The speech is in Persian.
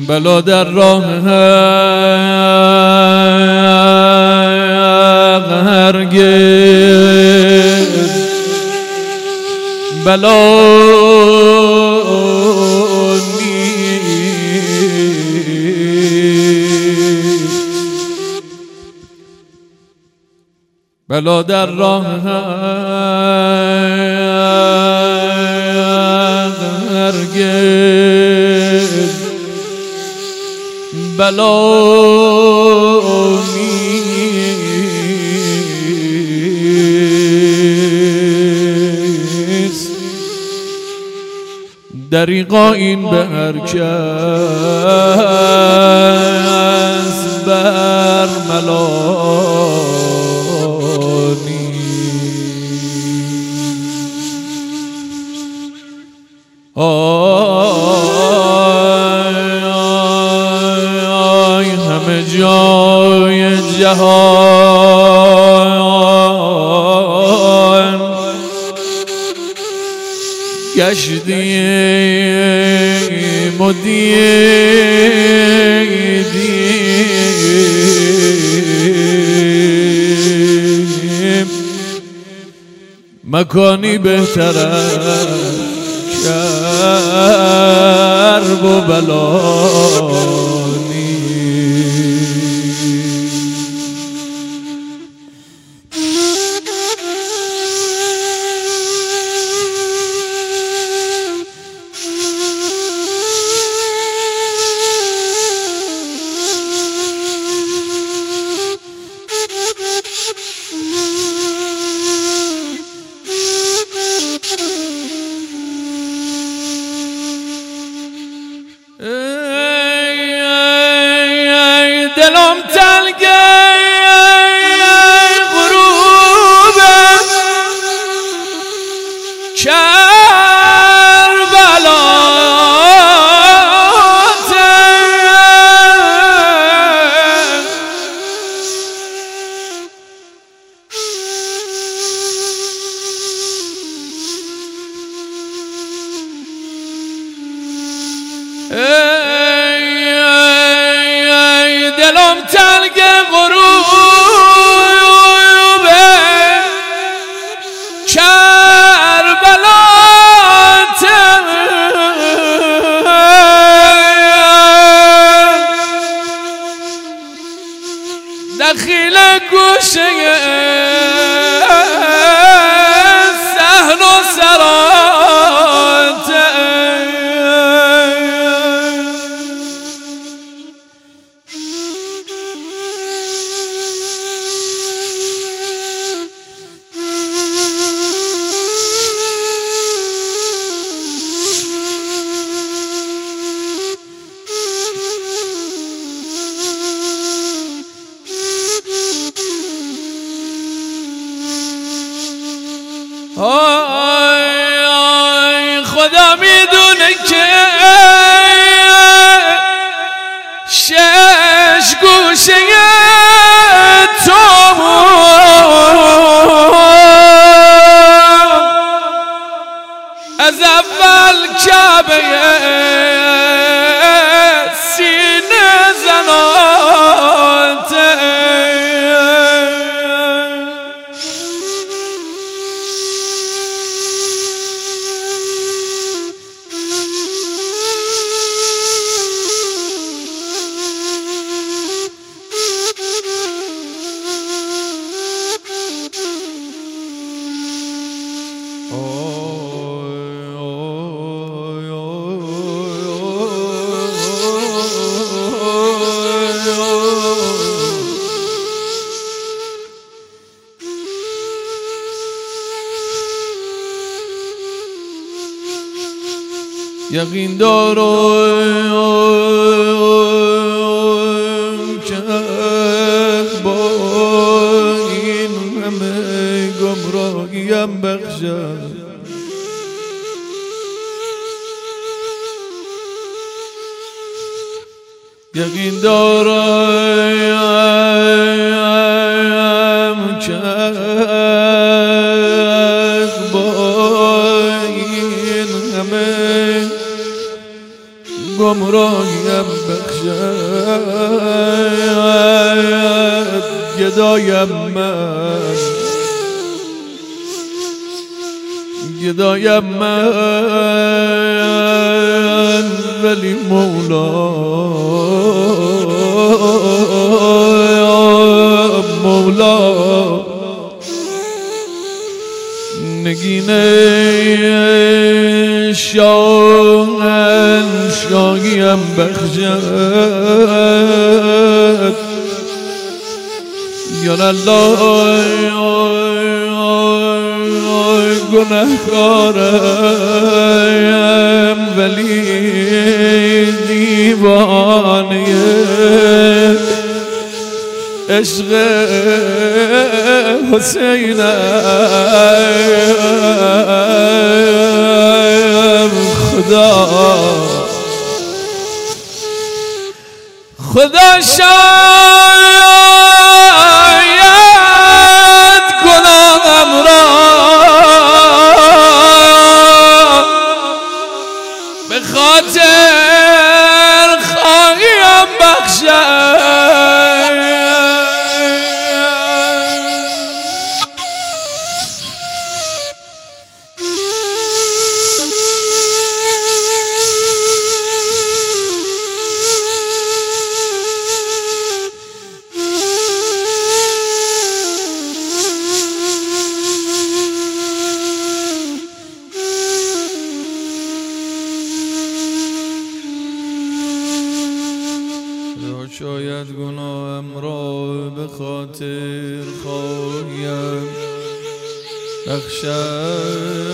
بلا در راه هرگز بلا بلا در راه هرگز بلا نیست دریغا این به هر کس بر آی همه جای جهان گشتیم و دیدیم مکانی بهتر از کرب و بلا دلم تلگه غروبه کربلاته دلم تلگ غروب کربلات دخیل گوشه صحن و سرات آی خدا میدونه که شش گوشه تو از اول کعبه سینه زناته یقین دارم که با این همه گمراهیم بخشد یقین دارم که با این همه گمراهیم بخشد گدایم من گدایم من ولی مولا نگینه شاهیم بخشد یا الله گناهکارم ولی دیوانه عشق حسینم خدا شاید گناهم را به خاطر خواهیم بخشد شاید گناهم را به خاطر خواهیم بخشد